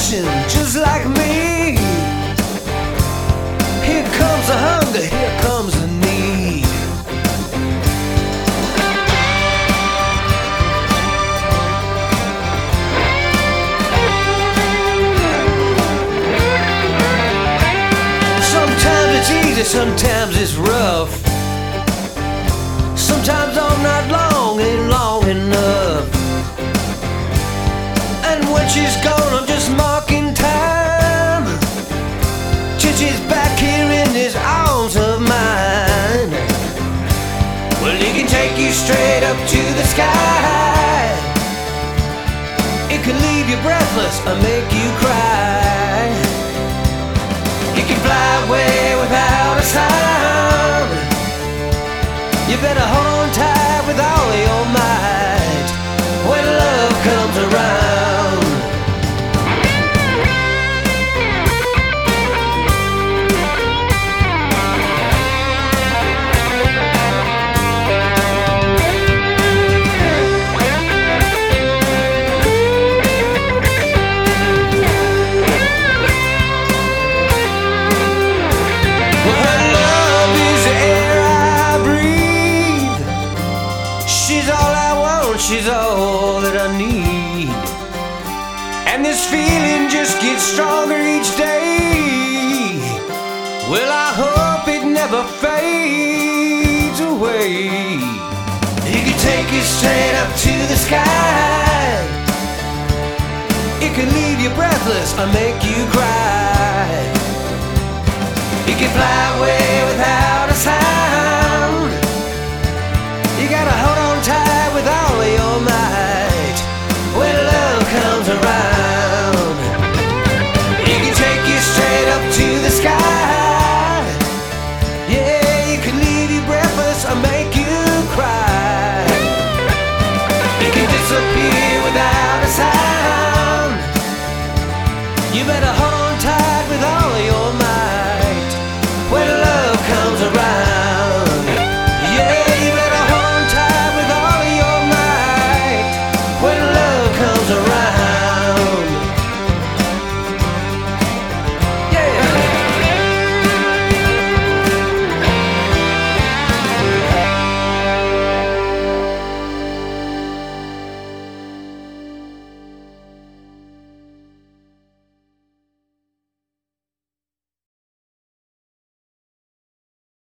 passion just like me. Here comes the hunger, here comes the need. Sometimes it's easy, sometimes it's rough. Sometimes all night long ain't long enough. And when she's gone, I'm just marking time till she's back here in these arms of mine. Well, it can take you straight up to the sky. It can leave you breathless or make you cry. It can fly away without a sound. You better hold on tight with all your might when love comes around. Well, her love is the air I breathe. She's all I want, she's all that I need. And this feeling just gets stronger each day. Well, I hope it never fades away. It can take you straight up to the sky. It can leave you breathless or make you cry. It can fly away without a sound. You gotta hold on tight with all of your might when love comes around. It can take you straight up to the sky. Yeah, it can leave you breathless or make you cry. It can disappear without a sound. You better hold